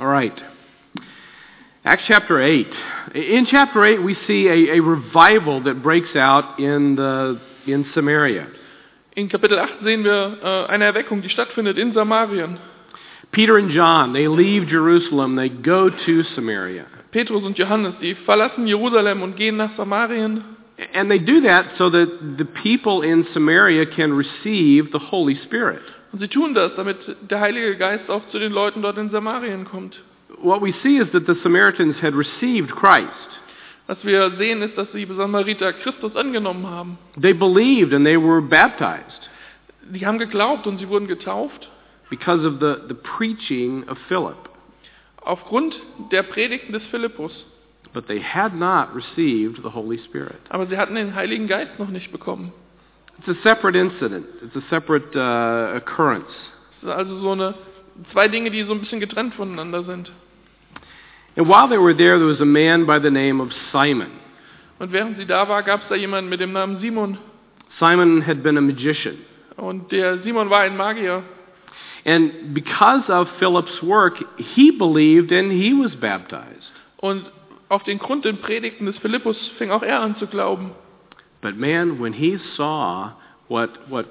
All right. Acts chapter 8. In chapter 8 we see a revival that breaks out in Samaria. In Kapitel 8 sehen wir eine Erweckung, die stattfindet in Samarien. Peter and John, they leave Jerusalem, they go to Samaria. Petrus und Johannes, die verlassen Jerusalem und gehen nach Samarien. And they do that so that the people in Samaria can receive the Holy Spirit. Und sie tun das, damit der Heilige Geist auch zu den Leuten dort in Samarien kommt. What we see is that the Samaritans had received Christ. Was wir sehen, ist, dass die Samariter Christus angenommen haben. They believed and they were baptized Die haben geglaubt und sie wurden getauft because of the preaching of Philip. aufgrund der Predigten des Philippus. But they had not received the Holy Spirit. Aber sie hatten den Heiligen Geist noch nicht bekommen. It's a separate incident. It's a separate occurrence. Das sind also zwei Dinge, die so ein bisschen getrennt voneinander sind. And while they were there was a man by the name of Simon. Und während sie da war, gab es da jemanden mit dem Namen Simon. Simon had been a magician. Und der Simon war ein Magier. And because of Philip's work, he believed and he was baptized. Und auf den Grund den Predigten des Philippus fing auch er an zu glauben. But man, when he saw what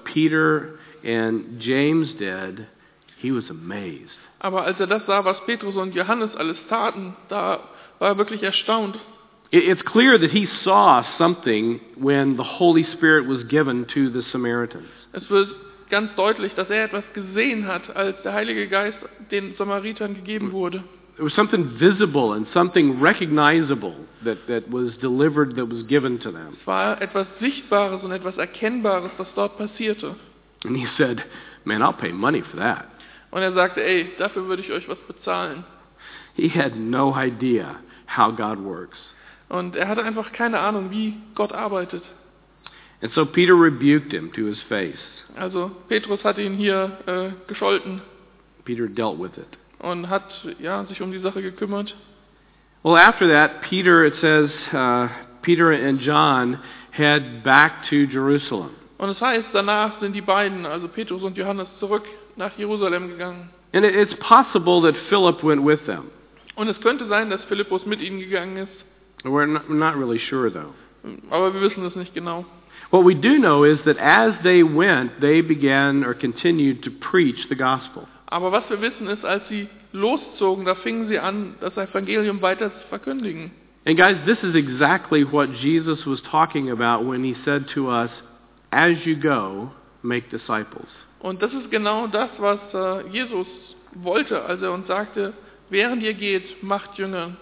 Peter and James did, he was amazed. Aber als er das sah, was Petrus und Johannes alles taten, da war er wirklich erstaunt. It's clear that he saw something when the Holy Spirit was given to the Samaritans. Es wird ganz deutlich, dass er etwas gesehen hat, als der Heilige Geist den Samaritern gegeben wurde. There was something visible and something recognizable that was delivered, that was given to them. Es war etwas Sichtbares und etwas Erkennbares, das dort passierte. And he said, man, I'll pay money for that. Und er sagte, ey, dafür würde ich euch was bezahlen. He had no idea how God works. Und er hatte einfach keine Ahnung, wie Gott arbeitet. And so Peter rebuked him to his face. Also Petrus hat ihn hier gescholten Peter dealt with it. und hat sich um die Sache gekümmert. Well, after that, Peter, it says, Peter and John head back to Jerusalem. Und es heißt, danach sind die beiden, also Petrus und Johannes, zurück nach Jerusalem gegangen. And it's possible that Philip went with them. Und es könnte sein, dass Philippus mit ihnen gegangen ist. We're not really sure, though. Aber wir wissen es nicht genau. What we do know is that as they went, they began or continued to preach the gospel. Aber was wir wissen ist, als sie loszogen, da fingen sie an, das Evangelium weiter zu verkündigen. And guys, this is exactly what Jesus was talking about when he said to us, as you go, make disciples. Und das ist genau das, was Jesus wollte, als er uns sagte, während ihr geht, macht Jünger.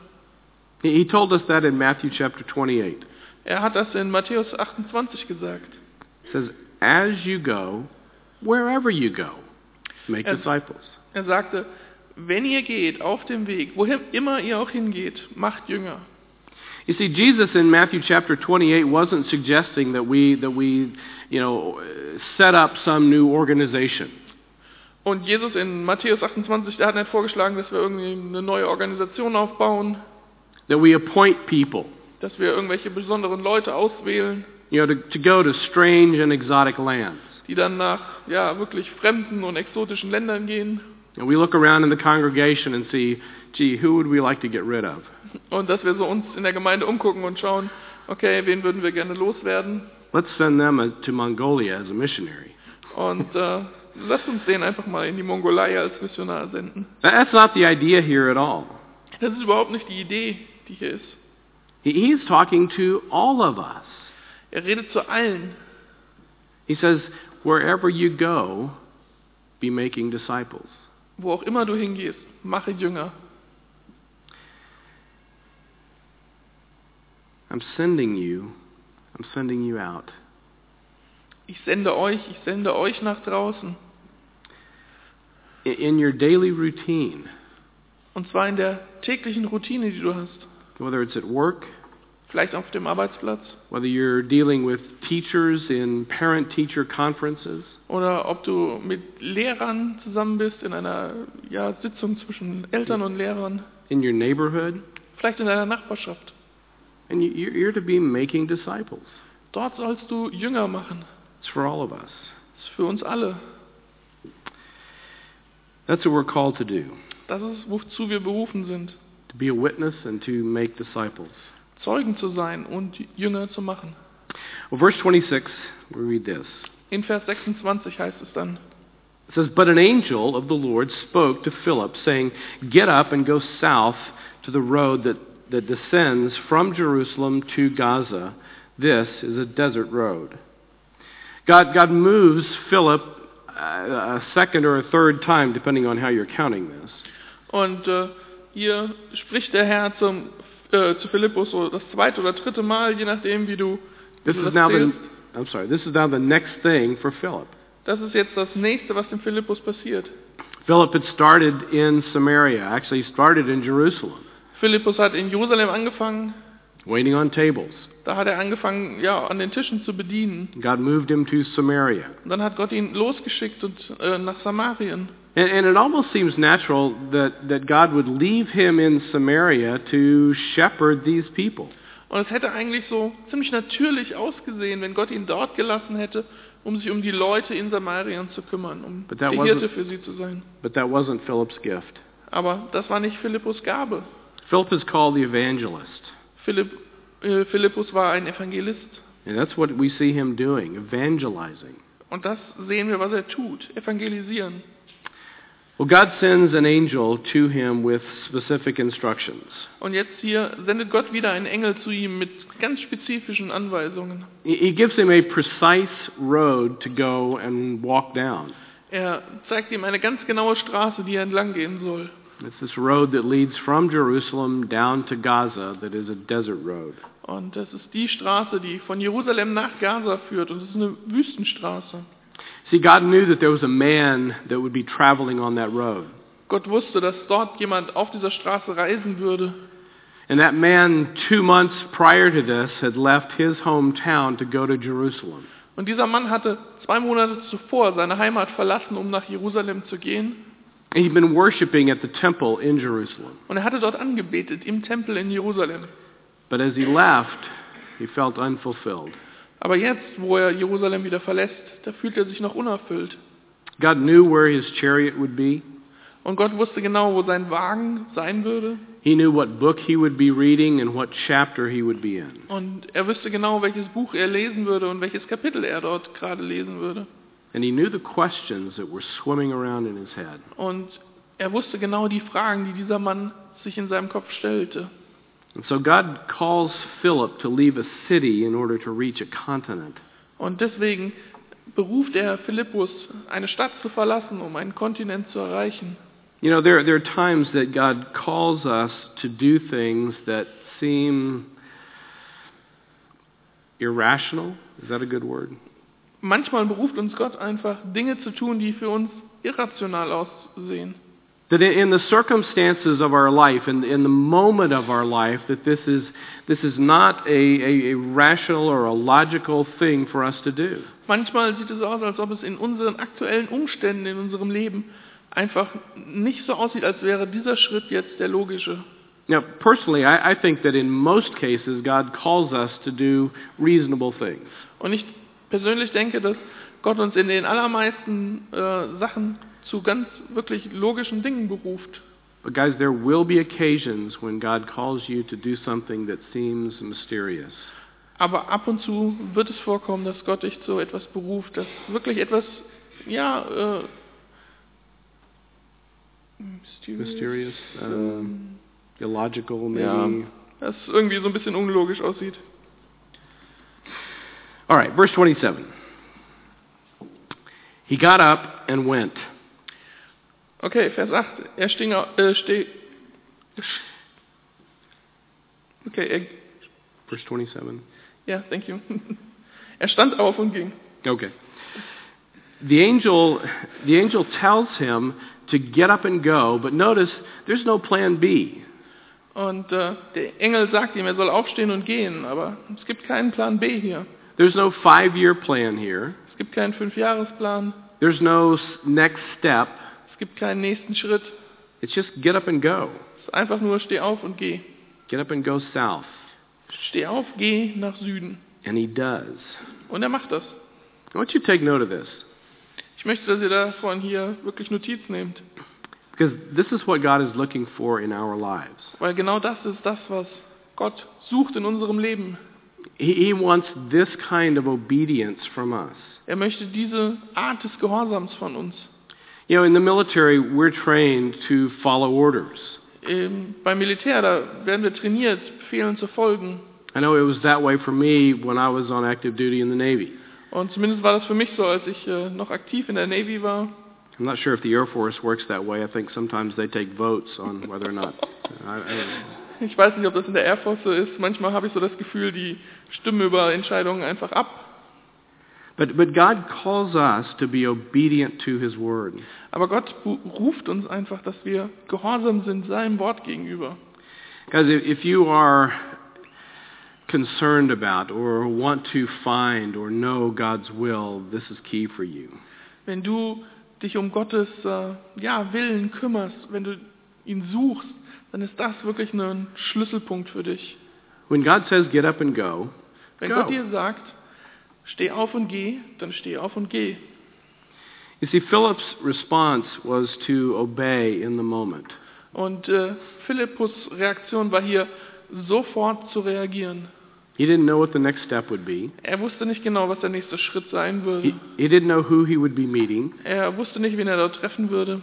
He told us that in Matthew chapter 28. Er hat das in Matthäus 28 gesagt. He says, as you go, wherever you go, make disciples. Er sagte, wenn ihr geht auf dem Weg, wohin immer ihr auch hingeht, macht Jünger. You see, Jesus in Matthew chapter 28 wasn't suggesting that we set up some new organization. Und Jesus in Matthäus 28, der hat nicht vorgeschlagen, dass wir irgendwie eine neue Organisation aufbauen, That we appoint people, dass wir irgendwelche besonderen Leute auswählen, to go to strange and exotic lands. die dann nach wirklich fremden und exotischen Ländern gehen. And we look around in the congregation and see, gee, who would we like to get rid of? Und dass wir so uns in der Gemeinde umgucken und schauen, okay, wen würden wir gerne loswerden? Let's send them to Mongolia as a missionary. Und lasst uns den einfach mal in die Mongolei als Missionar senden. That's not the idea here at all. Das ist überhaupt nicht die Idee, die hier ist. He's talking to all of us. Er redet zu allen. He says, wherever you go, be making disciples. Wo auch immer du hingehst, mache Jünger. I'm sending you out. Ich sende euch nach draußen. In your daily routine, Und zwar in der täglichen Routine, die du hast. whether it's at work, Vielleicht auf dem Arbeitsplatz. whether you're dealing with teachers in parent-teacher conferences, Oder ob du mit Lehrern zusammen bist in einer Sitzung zwischen Eltern und Lehrern. in your neighborhood, Vielleicht in deiner Nachbarschaft. and you're to be making disciples. Dort sollst du Jünger machen. It's for all of us. Das ist für uns alle. That's what we're called to do. Das ist, wozu wir berufen sind. to be a witness and to make disciples. Zeugen zu sein und Jünger zu machen. Well, verse 26, we read this. In Vers 26 heißt es dann, It says, But an angel of the Lord spoke to Philip, saying, Get up and go south to the road that descends from Jerusalem to Gaza. This is a desert road. God moves Philip a second or a third time, depending on how you're counting this. Und hier spricht der Herr zu Philippus so das zweite oder dritte Mal, je nachdem, wie du This das is now zählst. this is now the next thing for Philip. Das ist jetzt das Nächste, was dem Philippus passiert. Philip had started in Samaria. Actually, he started in Jerusalem, Philippus hat in Jerusalem angefangen. waiting on tables. Da hat er angefangen, ja, an den Tischen zu bedienen. God moved him to Samaria. Und dann hat Gott ihn losgeschickt und nach Samarien. And it almost seems natural that God would leave him in Samaria to shepherd these people. Und es hätte eigentlich so ziemlich natürlich ausgesehen, wenn Gott ihn dort gelassen hätte, um sich um die Leute in Samarien zu kümmern, um But that der Hirte für sie zu sein. But that wasn't Philip's gift. Aber das war nicht Philippus Gabe. Philip is called the evangelist. Philippus war ein Evangelist. And that's what we see him doing, evangelizing. Und das sehen wir, was er tut, evangelisieren. Well, God sends an angel to him with specific instructions. Und jetzt hier sendet Gott wieder einen Engel zu ihm mit ganz spezifischen Anweisungen. He gives him a precise road to go and walk down. Er zeigt ihm eine ganz genaue Straße, die er entlang gehen soll. It's this road that leads from Jerusalem down to Gaza that is a desert road. Und das ist die Straße, die von Jerusalem nach Gaza führt. Und es ist eine Wüstenstraße. See, God knew that there was a man that would be traveling on that road. Gott wusste, dass dort jemand auf dieser Straße reisen würde. And that man, 2 months prior to this, had left his hometown to go to Jerusalem. Und dieser Mann hatte 2 Monate zuvor seine Heimat verlassen, um nach Jerusalem zu gehen. And he'd been worshiping at the temple in Jerusalem. Und er hatte dort angebetet, im Tempel in Jerusalem. But as he left, he felt unfulfilled. Aber jetzt, wo er Jerusalem wieder verlässt, da fühlt er sich noch unerfüllt. God knew where his chariot would be. Und Gott wusste genau, wo sein Wagen sein würde. He knew what book he would be reading and what chapter he would be in. Und er wusste genau, welches Buch er lesen würde und welches Kapitel er dort gerade lesen würde. And he knew the questions that were swimming around in his head. Und er wusste genau die Fragen, die dieser Mann sich in seinem Kopf stellte. And so God calls Philip to leave a city in order to reach a continent. Und deswegen beruft er Philippus, eine Stadt zu verlassen, um einen Kontinent zu erreichen. You know, there are times that God calls us to do things that seem irrational. Is that a good word? Manchmal beruft uns Gott einfach, Dinge zu tun, die für uns irrational aussehen. That in the circumstances of our life, in the moment of our life, that this is not a rational or a logical thing for us to do. Manchmal sieht es aus, als ob es in unseren aktuellen Umständen, in unserem Leben einfach nicht so aussieht, als wäre dieser Schritt jetzt der logische. Now, personally, I think that in most cases, God calls us to do reasonable things. Und ich persönlich denke, dass Gott uns in den allermeisten Sachen zu ganz wirklich logischen Dingen beruft. But guys, there will be occasions when God calls you to do something that seems mysterious. Aber ab und zu wird es vorkommen, dass Gott dich zu etwas beruft, das wirklich etwas, ja, Mysterious, illogical, maybe. Ja, das irgendwie so ein bisschen unlogisch aussieht. All right, verse 27. He got up and went. Okay, Vers 8. Verse 27. Ja, thank you. Er stand auf und ging. Okay. The angel tells him to get up and go, but notice there's no plan B. Und der Engel sagt ihm, er soll aufstehen und gehen, aber es gibt keinen Plan B hier. There's no 5-year plan here. Es gibt keinen 5-Jahresplan. There's no next step. Es gibt keinen nächsten Schritt. It's just get up and go. Es ist einfach nur, steh auf und geh. Get up and go south. Steh auf, geh nach Süden. And he does. Und er macht das. I want you to take note of this. Ich möchte, dass ihr davon hier wirklich Notiz nehmt. Because this is what God is looking for in our lives. Weil genau das ist das, was Gott sucht in unserem Leben. He wants this kind of obedience from us. Er möchte diese Art des Gehorsams von uns. You know, in the military, we're trained to follow orders. Beim Militär, da werden wir trainiert, Befehlen zu folgen. I know it was that way for me when I was on active duty in the Navy. Und zumindest war das für mich so, als ich noch aktiv in der Navy war. I'm not sure if the Air Force works that way. I think sometimes they take votes on whether or not. Ich weiß nicht, ob das in der Air Force so ist. Manchmal habe ich so das Gefühl, die stimmen über Entscheidungen einfach ab. But God calls us to be obedient to His word. Aber Gott ruft uns einfach, dass wir gehorsam sind seinem Wort gegenüber. Because if you are concerned about or want to find or know God's will, this is key for you. Wenn du dich um Gottes Willen kümmerst, wenn du ihn suchst, dann ist das wirklich ein Schlüsselpunkt für dich. When God says get up and go, Wenn Gott dir sagt, steh auf und geh, dann steh auf und geh. You see, Philip's response was to obey in the moment. Und Philippus Reaktion war hier, sofort zu reagieren. He didn't know what the next step would be. Er wusste nicht genau, was der nächste Schritt sein würde. He didn't know who he would be meeting. Er wusste nicht, wen er dort treffen würde.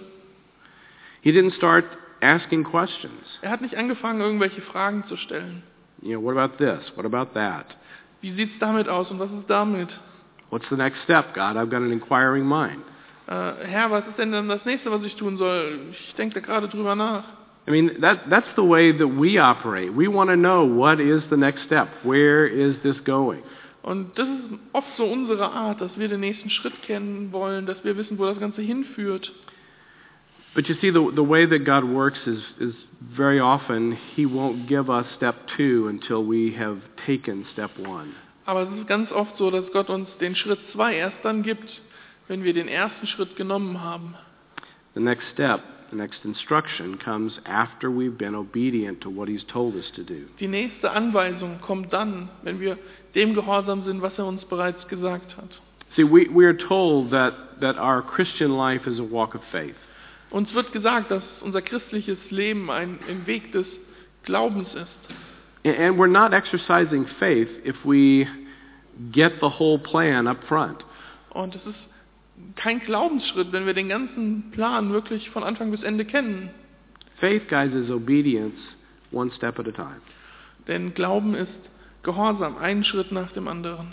He didn't start asking questions. Er hat nicht angefangen, irgendwelche Fragen zu stellen. You know, what about this? What about that? Wie sieht's damit aus und was ist damit? What's the next step, God? I've got an inquiring mind. Herr, was ist denn dann das nächste, was ich tun soll? Ich denke da gerade drüber nach. I mean, that's the way that we operate. We want to know what is the next step. Where is this going? Und das ist oft so unsere Art, dass wir den nächsten Schritt kennen wollen, dass wir wissen, wo das Ganze hinführt. But you see, the way that God works is very often He won't give us step 2 until we have taken step 1. Aber es ist ganz oft so, dass Gott uns den Schritt 2 erst dann gibt, wenn wir den ersten Schritt genommen haben. The next step, the next instruction comes after we've been obedient to what He's told us to do. Die nächste Anweisung kommt dann, wenn wir dem gehorsam sind, was er uns bereits gesagt hat. See, we are told that our Christian life is a walk of faith. Uns wird gesagt, dass unser christliches Leben ein Weg des Glaubens ist. And we're not exercising faith if we get the whole plan up front. Und es ist kein Glaubensschritt, wenn wir den ganzen Plan wirklich von Anfang bis Ende kennen. Faith, guys, is obedience one step at a time. Denn Glauben ist Gehorsam, einen Schritt nach dem anderen.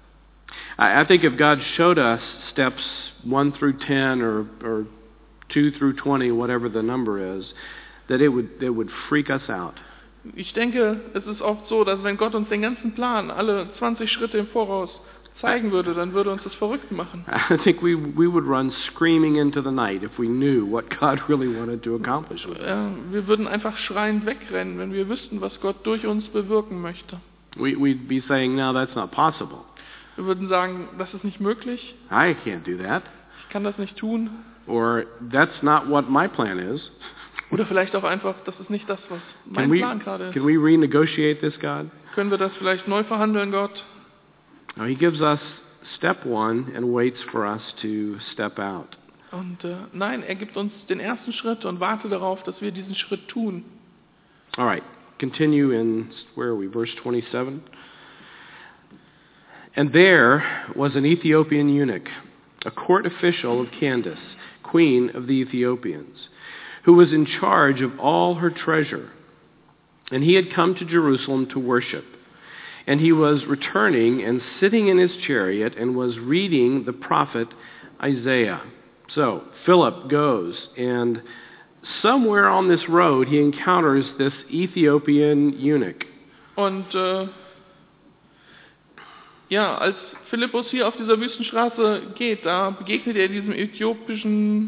I think if God showed us steps 1 through 10 or 2 through 20, whatever the number is, that it would freak us out. Ich denke, es ist oft so, dass wenn Gott uns den ganzen Plan, alle 20 Schritte im Voraus zeigen würde, dann würde uns das verrückt machen. I think we would run screaming into the night if we knew what God really wanted to accomplish with us. Wir würden einfach schreiend wegrennen, wenn wir wüssten, was Gott durch uns bewirken möchte. We'd be saying, no, that's not possible. Wir würden sagen, das ist nicht möglich. I can't do that. Ich kann das nicht tun. Or that's not what my plan is. Oder vielleicht auch einfach, das ist nicht das, was mein Plan gerade ist. Can we renegotiate this, God? Können wir das vielleicht neu verhandeln, Gott? No, He gives us step 1 and waits for us to step out. Und nein, er gibt uns den ersten Schritt und wartet darauf, dass wir diesen Schritt tun. All right, continue in, where are we, verse 27? And there was an Ethiopian eunuch, a court official of Candace, queen of the Ethiopians, who was in charge of all her treasure. And he had come to Jerusalem to worship. And he was returning and sitting in his chariot and was reading the prophet Isaiah. So Philip goes, and somewhere on this road he encounters this Ethiopian eunuch. Und als Philippus hier auf dieser Wüstenstraße geht, da begegnet er diesem äthiopischen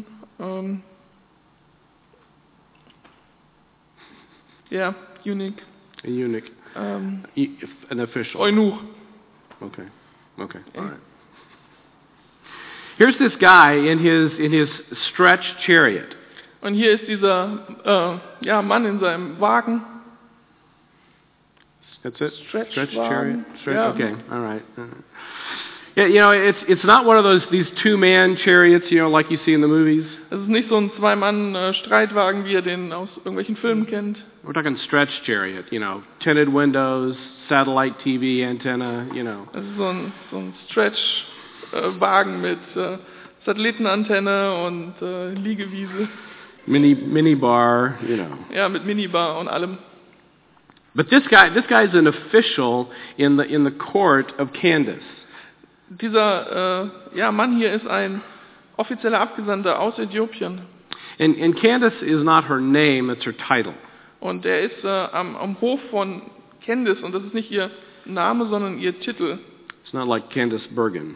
Eunuch. A eunuch. An official. Eunuch. Okay. All right. Here's this guy in his stretched chariot. Und hier ist dieser Mann in seinem Wagen. That's it? Stretched chariot? Ja. Okay, all right. Yeah, it's not one of these two-man chariots, like you see in the movies. Es ist nicht so ein Zwei-Mann-Streitwagen, wie ihr den aus irgendwelchen Filmen kennt. We're talking stretch chariot, tinted windows, satellite TV antenna, Es ist so ein Stretch-Wagen mit Satellitenantenne und Liegewiese. Minibar, Ja, mit Minibar und allem. But this guy is an official in the court of Candace. Dieser Mann hier ist ein offizieller Abgesandter aus Äthiopien. And Candace is not her name, it's her title. Und er ist am Hof von Candace und das ist nicht ihr Name, sondern ihr Titel. It's not like Candace Bergen.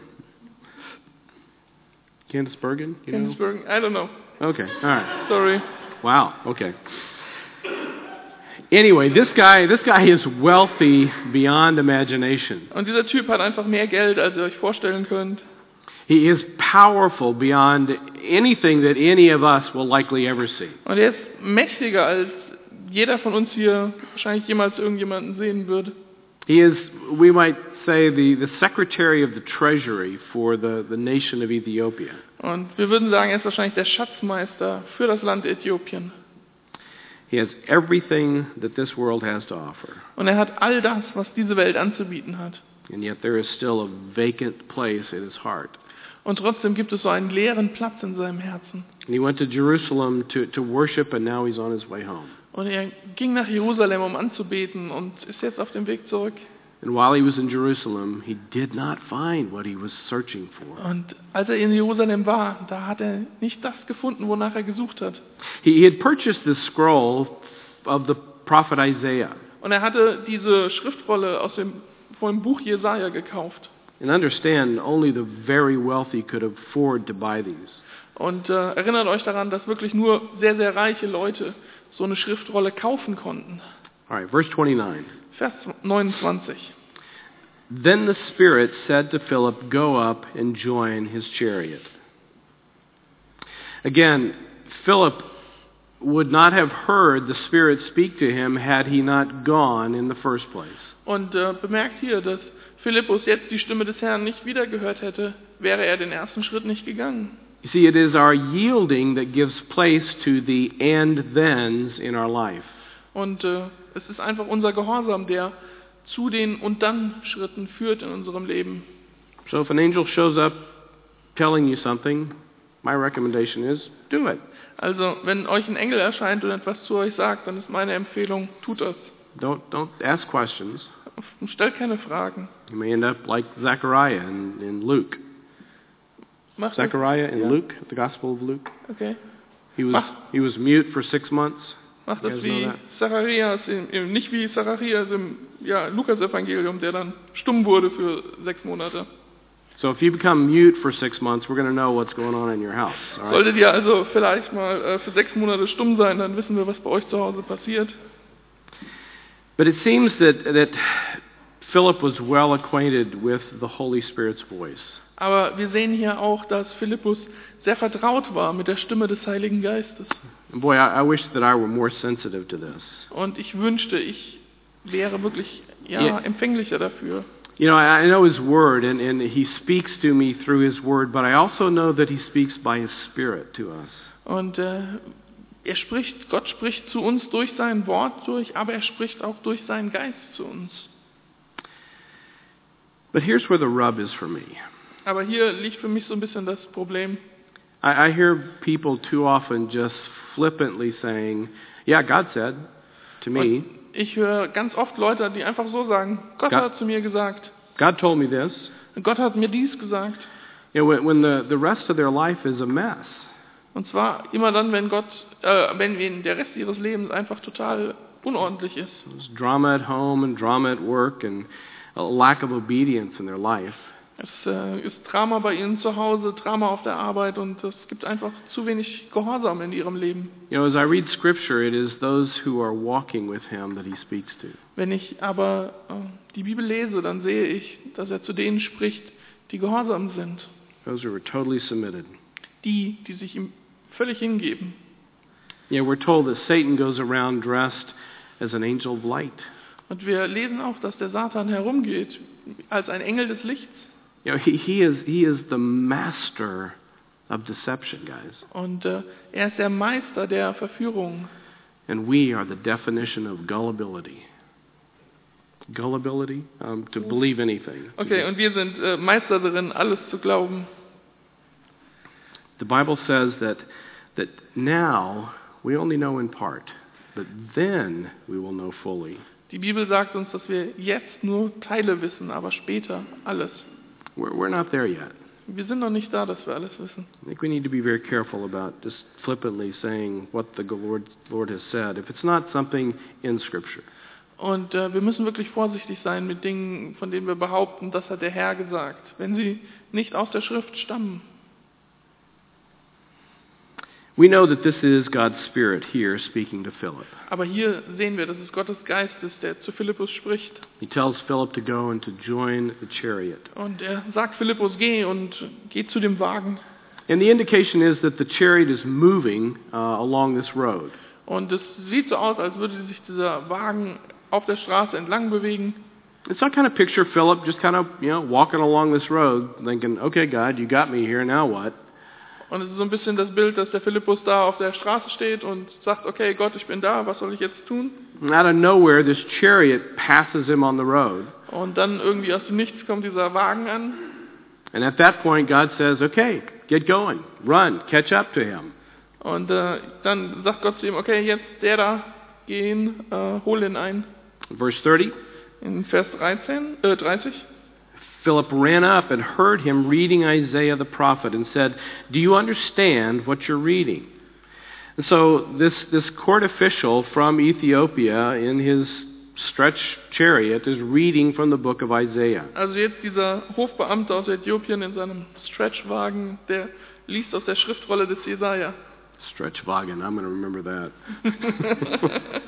Candace Bergen? Candace Bergen? I don't know. Okay, all right. Sorry. Wow, okay. Anyway, this guy is wealthy beyond imagination. Und dieser Typ hat einfach mehr Geld, als ihr euch vorstellen könnt. He is powerful beyond anything that any of us will likely ever see. Und er ist mächtiger, als jeder von uns hier wahrscheinlich jemals irgendjemanden sehen würde. He is, we might say, the Secretary of the Treasury for the nation of Ethiopia. Und wir würden sagen, er ist wahrscheinlich der Schatzmeister für das Land Äthiopien. He has everything that this world has to offer. Und er hat all das, was diese Welt anzubieten hat. And yet there is still a vacant place in his heart. Und trotzdem gibt es so einen leeren Platz in seinem Herzen. And he went to Jerusalem to worship, and now he's on his way home. Und er ging nach Jerusalem, um anzubeten, und ist jetzt auf dem Weg zurück. And while he was in Jerusalem, he did not find what he was searching for. Und als er in Jerusalem war, da hat er nicht das gefunden, wonach er gesucht hat. He had purchased the scroll of the prophet Isaiah. Und er hatte diese Schriftrolle vom Buch Jesaja gekauft. And understand, only the very wealthy could afford to buy these. Und erinnert euch daran, dass wirklich nur sehr, sehr reiche Leute so eine Schriftrolle kaufen konnten. All right, verse 29. Vers 29. Then the Spirit said to Philip, "Go up and join his chariot." Again, Philip would not have heard the Spirit speak to him had he not gone in the first place. Und bemerkt hier, dass Philippus jetzt die Stimme des Herrn nicht wieder gehört hätte, wäre er den ersten Schritt nicht gegangen. You see, it is our yielding that gives place to the and-thens in our life. Und es ist einfach unser Gehorsam, der zu den Und-Dann-Schritten führt in unserem Leben. So if an angel shows up telling you something, my recommendation is, do it. Also, wenn euch ein Engel erscheint und etwas zu euch sagt, dann ist meine Empfehlung, tut das. Don't ask questions. Stellt keine Fragen. You may end up like Zechariah in Luke. Macht das. Zechariah in Ja. Luke, the Gospel of Luke. Okay. He was mute for 6 months. Macht You das guys know wie that? Zacharias, nicht wie Zacharias im Lukas-Evangelium, der dann stumm wurde für 6 Monate. So if you become mute for 6 months, we're going to know what's going on in your house. All right? Solltet ihr also vielleicht mal für 6 Monate stumm sein, dann wissen wir, was bei euch zu Hause passiert. But it seems that Philip was well acquainted with the Holy Spirit's voice. Aber wir sehen hier auch, dass Philippus sehr vertraut war mit der Stimme des Heiligen Geistes. And boy, I wish that I were more sensitive to this. Und ich wünschte, ich wäre wirklich Yeah. empfänglicher dafür. You know, I know His Word, and He speaks to me through His Word, but I also know that He speaks by His Spirit to us. Und Gott spricht zu uns durch sein Wort durch, aber er spricht auch durch seinen Geist zu uns. But here's where the rub is for me. Aber hier liegt für mich so ein bisschen das Problem. I hear people too often just flippantly saying, "Yeah, God said to me, Und ich höre ganz oft Leute, die einfach so sagen, Gott hat zu mir gesagt, God told me this." Gott hat mir dies gesagt. You know, when the rest of their life is a mess. Und zwar immer dann, wenn der Rest ihres Lebens einfach total unordentlich ist. There's drama at home and drama at work and a lack of obedience in their life. Es ist Drama bei ihnen zu Hause, Drama auf der Arbeit und es gibt einfach zu wenig Gehorsam in ihrem Leben. You know, as I read Scripture, it is those who are walking with Him that He speaks to. Wenn ich aber die Bibel lese, dann sehe ich, dass er zu denen spricht, die gehorsam sind. Those who are totally submitted. Die sich ihm völlig hingeben. Yeah, we're told that Satan goes around dressed as an angel of light. Und wir lesen auch, dass der Satan herumgeht als ein Engel des Lichts. You know, he is the master of deception, guys. Und er ist der Meister der Verführung. And we are the definition of gullibility. Gullibility? To believe anything. Okay, und wir sind Meister darin, alles zu glauben. The Bible says that now we only know in part, but then we will know fully. Die Bibel sagt uns, dass wir jetzt nur Teile wissen, aber später alles. We're not there yet. Wir sind noch nicht da, dass wir alles wissen. I think we need to be very careful about just flippantly saying what the Lord has said, if it's not something in Scripture. Und wir müssen wirklich vorsichtig sein mit Dingen, von denen wir behaupten, das hat der Herr gesagt, wenn sie nicht aus der Schrift stammen. We know that this is God's Spirit here speaking to Philip. Aber hier sehen wir, dass es Gottes Geist ist, der zu Philippus spricht. He tells Philip to go and to join the chariot. Und er sagt Philippus, geh zu dem Wagen. And the indication is that the chariot is moving along this road. Und es sieht so aus, als würde sich dieser Wagen auf der Straße entlang bewegen. And so I kind of picture Philip just kind of, walking along this road, thinking, okay, God, you got me here, now what? Und es ist so ein bisschen das Bild, dass der Philippus da auf der Straße steht und sagt, okay, Gott, ich bin da, was soll ich jetzt tun? And out of nowhere, this chariot passes him on the road. Und dann irgendwie aus dem Nichts kommt dieser Wagen an. And at that point, God says, okay, get going, run, catch up to him. Und dann sagt Gott zu ihm, okay, jetzt der da, geh hin, hol ihn ein. Verse 30. In Vers 30. Philip ran up and heard him reading Isaiah the prophet and said, do you understand what you're reading? And so this court official from Ethiopia in his stretch chariot is reading from the book of Isaiah. Also jetzt dieser Hofbeamte aus Äthiopien in seinem Stretchwagen, der liest aus der Schriftrolle des Jesaja. Stretchwagen, I'm going to remember that.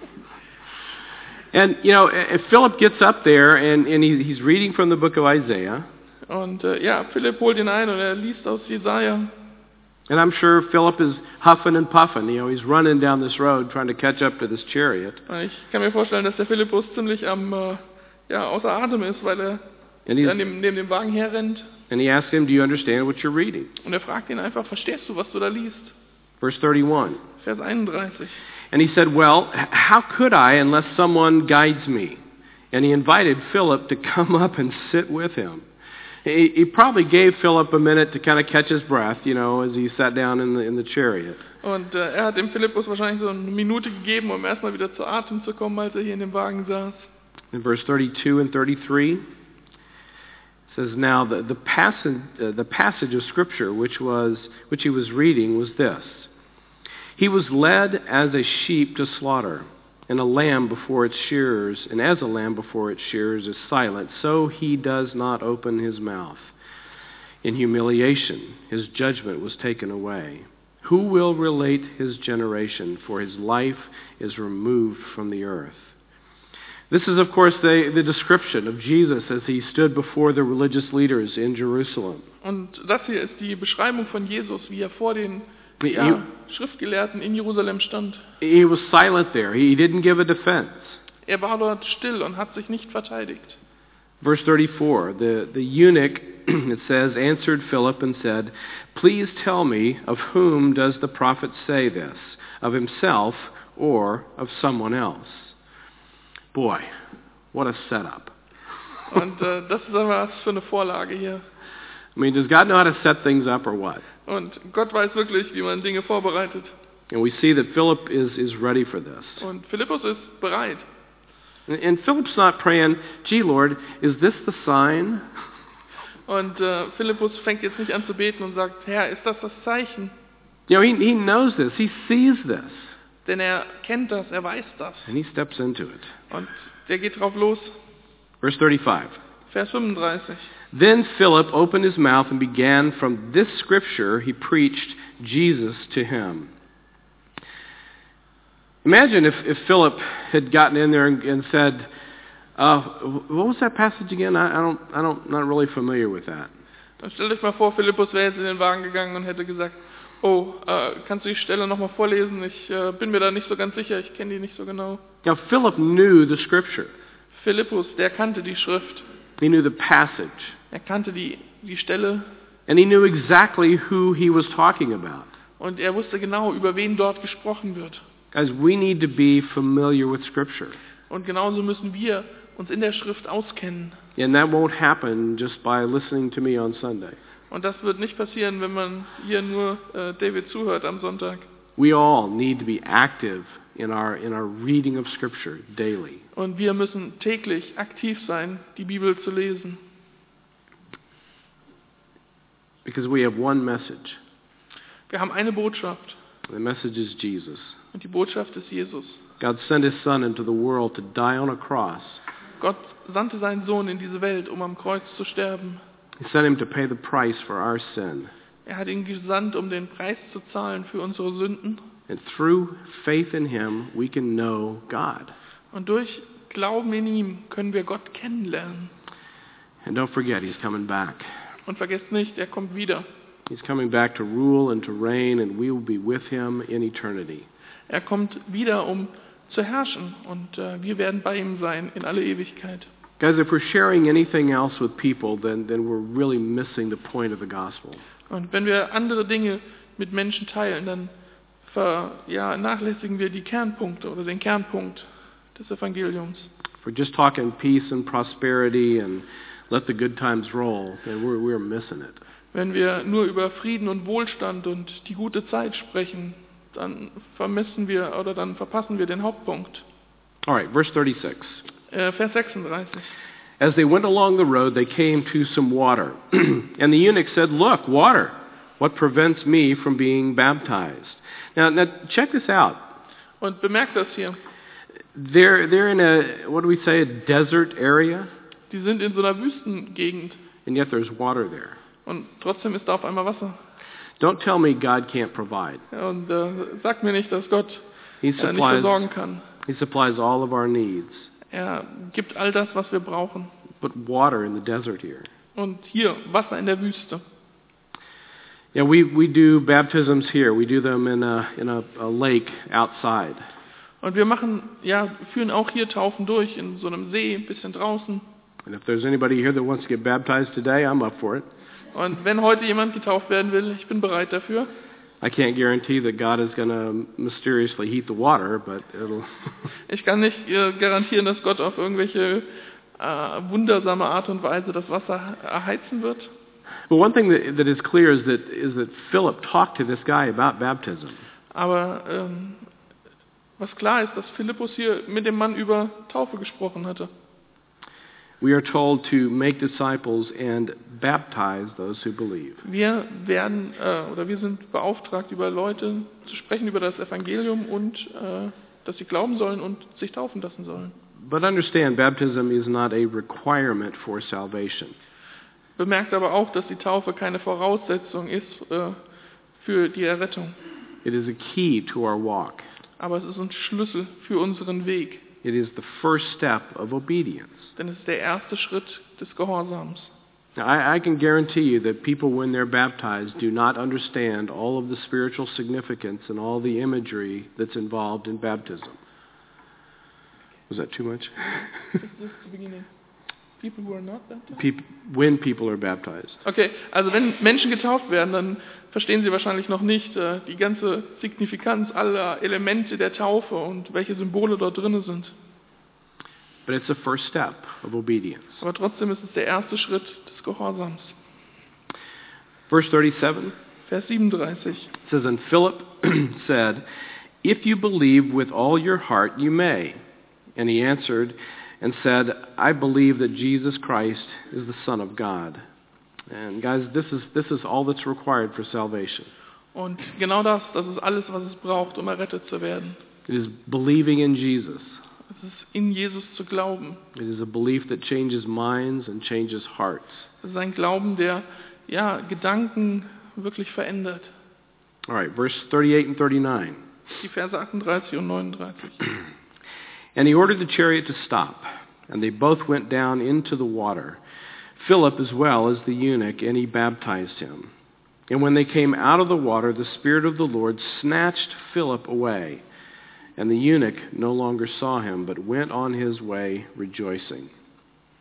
And, Philip gets up there and he's reading from the book of Isaiah. Und Philipp holt ihn ein und er liest aus Jesaja. And I'm sure Philip is huffing and puffing. He's running down this road trying to catch up to this chariot. Und ich kann mir vorstellen, dass der Philippus ziemlich außer Atem ist, weil er neben dem Wagen herrennt. And he asks him, do you understand what you're reading? Und er fragt ihn einfach, verstehst du, was du da liest? Verse 31. Vers 31. And he said, well, how could I unless someone guides me? And he invited Philip to come up and sit with him. He probably gave Philip a minute to kind of catch his breath, as he sat down in the chariot. Und er hat dem Philippus wahrscheinlich so eine Minute gegeben, um erstmal wieder zu Atem zu kommen, als er hier in dem Wagen saß. In verse 32 and 33, it says, now the passage of Scripture which he was reading was this. He was led as a sheep to slaughter, and as a lamb before its shearers is silent, so he does not open his mouth. In humiliation, his judgment was taken away. Who will relate his generation? For his life is removed from the earth. This is, of course, the description of Jesus as he stood before the religious leaders in Jerusalem. Und das hier ist die Beschreibung von Jesus, wie er vor den Schriftgelehrten in Jerusalem stand. He was silent there. He didn't give a defense. Er war dort still und hat sich nicht verteidigt. Verse 34, the eunuch, it says, answered Philip and said, please tell me, of whom does the prophet say this? Of himself or of someone else? Boy, what a setup. Und das ist aber was für eine Vorlage hier. I mean, does God know how to set things up or what? Und Gott weiß wirklich, wie man Dinge vorbereitet. And we see that Philip is ready for this. Und Philippus ist bereit. And Philip's not praying, gee, Lord, is this the sign? Und Philippus fängt jetzt nicht an zu beten und sagt, Herr, ist das das Zeichen? He knows this. He sees this. Denn er kennt das, er weiß das. And he steps into it. Und der geht drauf los. Verse 35. Vers 35. Then Philip opened his mouth and began from this scripture, he preached Jesus to him. Imagine if Philip had gotten in there and said, what was that passage again? Not really familiar with that. Dann stell dich mal vor, Philippus wäre jetzt in den Wagen gegangen und hätte gesagt, kannst du die Stelle nochmal vorlesen? Ich bin mir da nicht so ganz sicher, ich kenne die nicht so genau. Now Philip knew the scripture. Philippus, der kannte die Schrift. He knew the passage. Er kannte die Stelle and he knew exactly who he was talking about. und er wusste genau, über wen dort gesprochen wird. Guys, we need to be familiar with Scripture. Und genauso müssen wir uns in der Schrift auskennen. And that won't happen just by listening to me on Sunday. Und das wird nicht passieren, wenn man hier nur David zuhört am Sonntag. We all need to be active in our reading of Scripture daily. Und wir müssen täglich aktiv sein, die Bibel zu lesen. Because we have one message. Wir haben eine Botschaft. The message is Jesus. Und die Botschaft ist Jesus. God sent his Son into the world to die on a cross. Gott sandte seinen Sohn in diese Welt, um am Kreuz zu sterben. He sent him to pay the price for our sin. Er hat ihn gesandt, um den Preis zu zahlen für unsere Sünden. And through faith in him, we can know God. Und durch Glauben in ihm können wir Gott kennenlernen. And don't forget, he's coming back. Und vergesst nicht, er kommt wieder. He's coming back to rule and to reign, and we will be with him in eternity. Er kommt wieder, um zu herrschen. Und wir werden bei ihm sein in alle Ewigkeit. Guys, if we're sharing anything else with people, then we're really missing the point of the gospel. Und wenn wir andere Dinge mit Menschen teilen, dann vernachlässigen wir die Kernpunkte oder den Kernpunkt des Evangeliums. If we're just talking peace and prosperity and let the good times roll, then we're missing it. Wenn wir nur über Frieden und Wohlstand und die gute Zeit sprechen, dann verpassen wir den Hauptpunkt. All right, verse 36. Vers 36. As they went along the road, they came to some water. And the eunuch said, "Look, water. What prevents me from being baptized?" Now check this out. Und bemerkt das hier. They're in a, what do we say, a desert area? Die sind in so einer Wüstengegend. And yet there's water there. Und trotzdem ist da auf einmal Wasser. Don't tell me God can't provide. Und sagt mir nicht, dass Gott He nicht versorgen kann. supplies all of our needs. Er gibt all das, was wir brauchen. But water in the desert here. Und hier, Wasser in der Wüste. Yeah, we do baptisms here. We do them in a lake outside. Und wir führen auch hier Taufen durch, in so einem See, ein bisschen draußen. And if there's anybody here that wants to get baptized today, I'm up for it. Und wenn heute jemand getauft werden will, ich bin bereit dafür. I can't guarantee that God is going to mysteriously heat the water, but it'll... Ich kann nicht garantieren, dass Gott auf irgendwelche wundersame Art und Weise das Wasser erheizen wird. But one thing that is clear is that Philip talked to this guy about baptism. Aber was klar ist, dass Philippus hier mit dem Mann über Taufe gesprochen hatte. We are told to make disciples and baptize those who believe. Wir sind beauftragt, über Leute zu sprechen, über das Evangelium und dass sie glauben sollen und sich taufen lassen sollen. But understand, baptism is not a requirement for salvation. Bemerkt aber auch, dass die Taufe keine Voraussetzung ist für die Errettung. It is a key to our walk. Aber es ist ein Schlüssel für unseren Weg. It is the first step of obedience. Denn es ist der erste Schritt des Gehorsams. Now, I can guarantee you that people, when they're baptized, do not understand all of the spiritual significance and all the imagery that's involved in baptism. Was that too much? Is this the beginning? People who are not baptized? When people are baptized. Okay, also wenn Menschen getauft werden, dann verstehen sie wahrscheinlich noch nicht die ganze Signifikanz aller Elemente der Taufe und welche Symbole dort drin sind. But it's the first step of obedience. Aber trotzdem ist es der erste Schritt des Gehorsams. Verse 37. Vers 37. It says, "And Philip said, 'If you believe with all your heart, you may.' And he answered and said, 'I believe that Jesus Christ is the Son of God.'" And guys, this is all that's required for salvation. Und genau das ist alles, was es braucht, um errettet zu werden. It is believing in Jesus. Es ist in Jesus zu glauben. It is a belief that changes minds and changes hearts. Es ist ein Glauben, der Gedanken wirklich verändert. All right, verse 38 and 39. Die Verse 38 und 39. "And he ordered the chariot to stop, and they both went down into the water, Philip as well as the eunuch, and he baptized him. And when they came out of the water, the Spirit of the Lord snatched Philip away, and the eunuch no longer saw him, but went on his way rejoicing."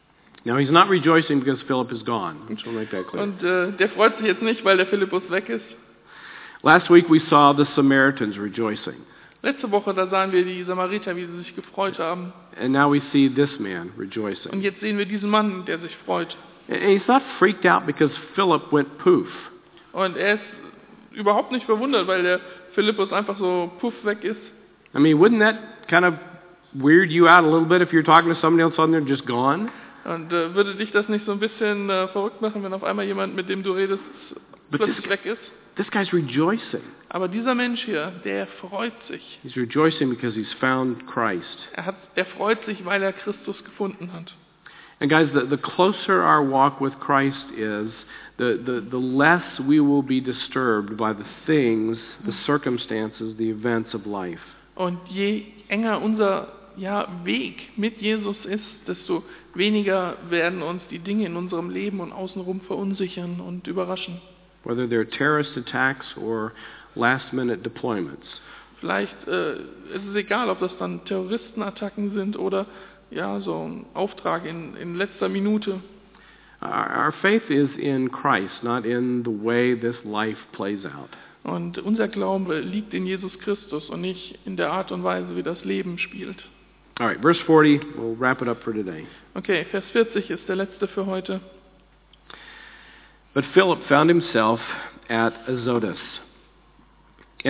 Now, he's not rejoicing because Philip is gone. I just want to make that clear. Und der freut sich jetzt nicht, weil der Philippus weg ist. Last week we saw the Samaritans rejoicing. Letzte Woche, da sahen wir die Samariter, wie sie sich gefreut haben. And now we see this man Und rejoicing. jetzt sehen wir diesen Mann, der sich freut. And he's not freaked out because Philip went poof. Und er ist überhaupt nicht verwundert, weil der Philippus einfach so puff weg ist. I mean, wouldn't that kind of weird you out a little bit if you're talking to somebody else and they're just gone? Und würde dich das nicht so ein bisschen verrückt machen, wenn auf einmal jemand, mit dem du redest, plötzlich weg ist? This guy's rejoicing. Aber dieser Mensch hier, der freut sich. He's rejoicing because he's found Christ. Er freut sich, weil er Christus gefunden hat. And guys, the closer our walk with Christ is, the less we will be disturbed by the things, the circumstances, the events of life. Und je enger unser Weg mit Jesus ist, desto weniger werden uns die Dinge in unserem Leben und außenrum verunsichern und überraschen. Whether they're terrorist attacks or last-minute deployments. Vielleicht ist es egal, ob das dann Terroristenattacken sind oder so ein Auftrag in letzter Minute. Our faith is in Christ, not in the way this life plays out. Und unser Glaube liegt in Jesus Christus und nicht in der Art und Weise, wie das Leben spielt. All right, verse 40, we'll wrap it up for today. Okay, Vers 40 ist der letzte für heute. But Philip found himself at Azotus. And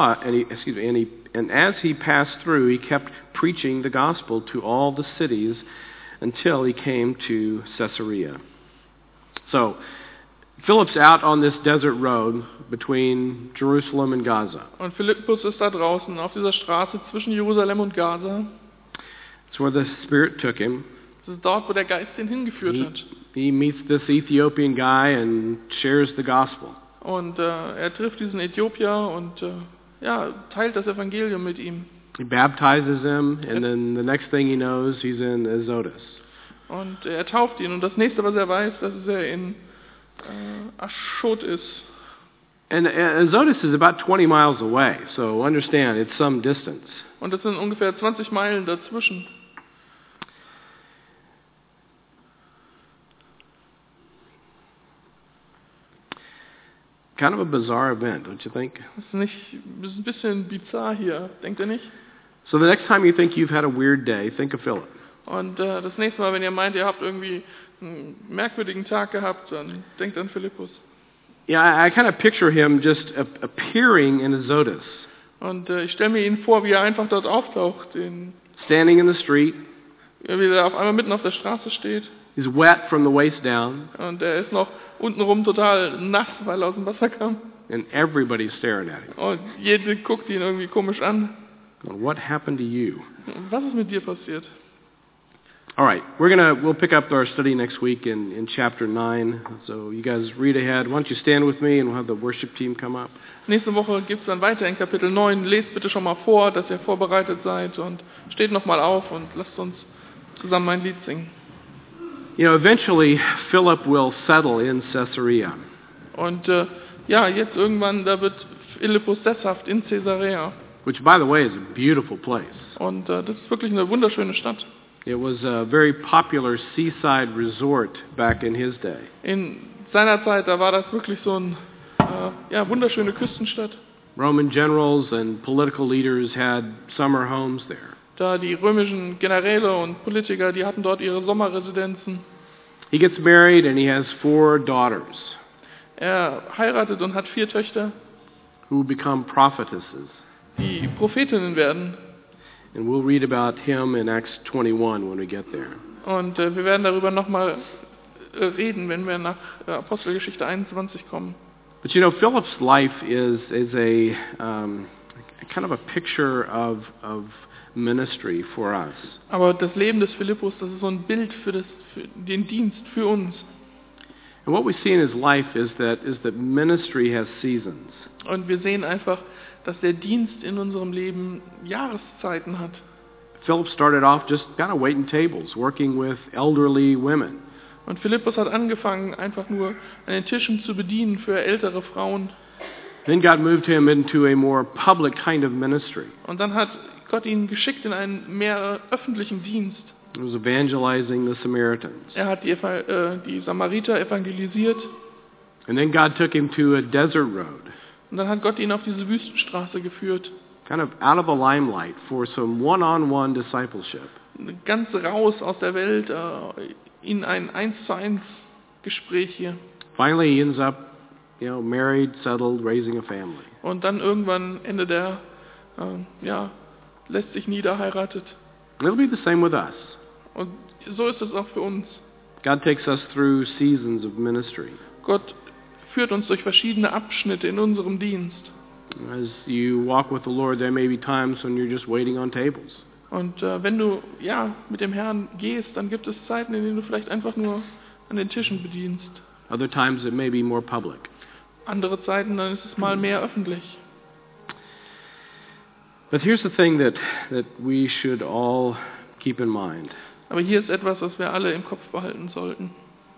as he passed through, he kept preaching the gospel to all the cities until he came to Caesarea. So, Philip's out on this desert road between Jerusalem and Gaza. Und Philippus ist da draußen auf dieser Straße zwischen Jerusalem und Gaza. It's where the Spirit took him. Das ist dort, wo der Geist ihn hingeführt hat. He meets this Ethiopian guy and shares the gospel. Und er trifft diesen Äthiopier und teilt das Evangelium mit ihm. He baptizes him, and then the next thing he knows, he's in Azotus. Und er tauft ihn. Und das nächste, was er weiß, dass er in Aschot ist. And Azotus is about 20 miles away, so understand, it's some distance. Und das sind ungefähr 20 Meilen dazwischen. Kind of a bizarre event, don't you think? Das ist ein bisschen bizarr hier, denkt ihr nicht? So the next time you think you've had a weird day, think of Philip. Und das nächste Mal, wenn ihr meint, ihr habt irgendwie einen merkwürdigen Tag gehabt, dann denkt an Philippus. Yeah, I kind of picture him just appearing in Azotus. Und ich stelle mir ihn vor, wie er einfach dort auftaucht, Standing in the street. Wie er auf einmal mitten auf der Straße steht. He's wet from the waist down. Und er ist noch untenrum total nass, weil er aus dem Wasser kam. And everybody's staring at him. Und jeder guckt ihn irgendwie komisch an. What happened to you? Was ist mit dir passiert? All right, we'll pick up our study next week in chapter 9. So you guys read ahead. Why don't you stand with me and we'll have the worship team come up. Nächste Woche geht es dann weiter in Kapitel 9. Lest bitte schon mal vor, dass ihr vorbereitet seid und steht noch mal auf und lasst uns zusammen ein Lied singen. You know, eventually Philip will settle in Caesarea. Und jetzt irgendwann, da wird Philippus sesshaft in Caesarea. Which, by the way, is a beautiful place. Und das ist wirklich eine wunderschöne Stadt. It was a very popular seaside resort back in his day. In seiner Zeit, da war das wirklich so eine wunderschöne Küstenstadt. Roman generals and political leaders had summer homes there. Da die römischen Generäle und Politiker, die hatten dort ihre Sommerresidenzen. He gets married and he has 4 daughters. Er heiratet und hat 4 Töchter, who become prophetesses. die Prophetinnen werden. And we'll read about him in Acts 21 when we get there. Und wir werden darüber nochmal reden, wenn wir nach Apostelgeschichte 21 kommen. But you know, Philip's life is a kind of a picture of ministry for us. Aber das Leben des Philippus, das ist so ein Bild für den Dienst für uns. And what we see in his life is that ministry has seasons. Und wir sehen einfach, dass der Dienst in unserem Leben Jahreszeiten hat. Philip started off just kind of waiting tables, working with elderly women. Und Philippus hat angefangen, einfach nur an den Tischen zu bedienen für ältere Frauen. Then God moved him into a more public kind of ministry. Und dann hat Gott ihn geschickt in einen mehr öffentlichen Dienst. He was evangelizing the Samaritans. Er hat die Samariter evangelisiert. And then God took him to a desert road, Und dann hat Gott ihn auf diese Wüstenstraße geführt. kind of out of the limelight for some one-on-one discipleship. Ganz raus aus der Welt in ein 1:1 Gespräch hier. Finally, he ends up, married, settled, raising a family. Und dann irgendwann endet er, lässt sich nieder, heiratet. And it'll be the same with us. Und so ist es auch für uns. God takes us through seasons of ministry. Gott führt uns durch verschiedene Abschnitte in unserem Dienst. As you walk with the Lord, there may be times when you're just waiting on tables. Und wenn du mit dem Herrn gehst, dann gibt es Zeiten, in denen du vielleicht einfach nur an den Tischen bedienst. Other times it may be more public. Andere Zeiten, dann ist es mal mehr öffentlich. But here's the thing that we should all keep in mind. Aber hier ist etwas, was wir alle im Kopf behalten sollten.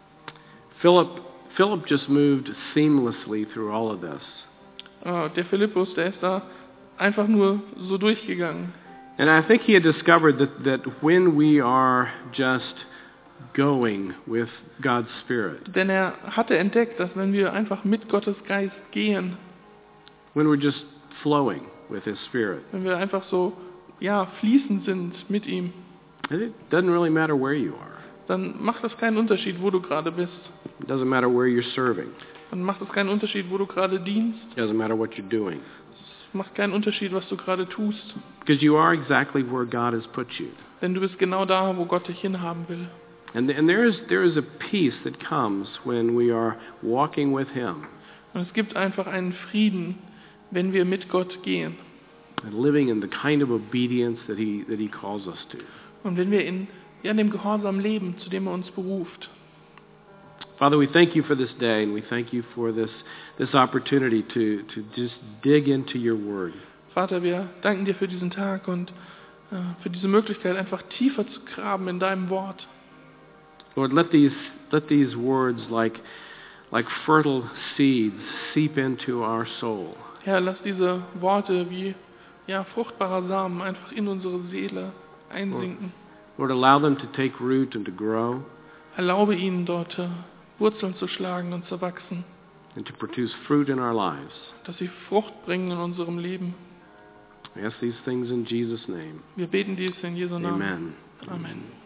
Philip just moved seamlessly through all of this. Der Philippus, der ist da einfach nur so durchgegangen. And I think he had discovered that when we are just going with God's Spirit, Denn er hatte entdeckt, dass wenn wir einfach mit Gottes Geist gehen, when we're just flowing with His Spirit, wenn wir einfach so fließend sind mit ihm, it doesn't really matter where you are. dann macht das keinen Unterschied, wo du gerade bist. It doesn't matter where you're serving. Dann macht es keinen Unterschied, wo du gerade dienst. It doesn't matter what you're doing. Es macht keinen Unterschied, was du gerade tust. Because you are exactly where God has put you. Denn du bist genau da, wo Gott dich hinhaben will. And there is a peace that comes when we are walking with Him Und es gibt einfach einen Frieden, wenn wir mit Gott gehen. and living in the kind of obedience that He calls us to. Und wenn wir in dem Gehorsam leben, zu dem er uns beruft. Father, we thank you for this day, and we thank you for this opportunity to just dig into your word. Vater, wir danken dir für diesen Tag und für diese Möglichkeit, einfach tiefer zu graben in deinem Wort. Lord, let these words like fertile seeds seep into our soul. Herr, lass diese Worte wie fruchtbarer Samen einfach in unsere Seele einsinken. Lord, allow them to take root and to grow Erlaube ihnen dort Wurzeln zu schlagen und zu wachsen, and to produce fruit in our lives. dass sie Frucht bringen in unserem Leben. We ask these things in Jesus' name. Wir beten dies in Jesu Namen. Amen. Amen.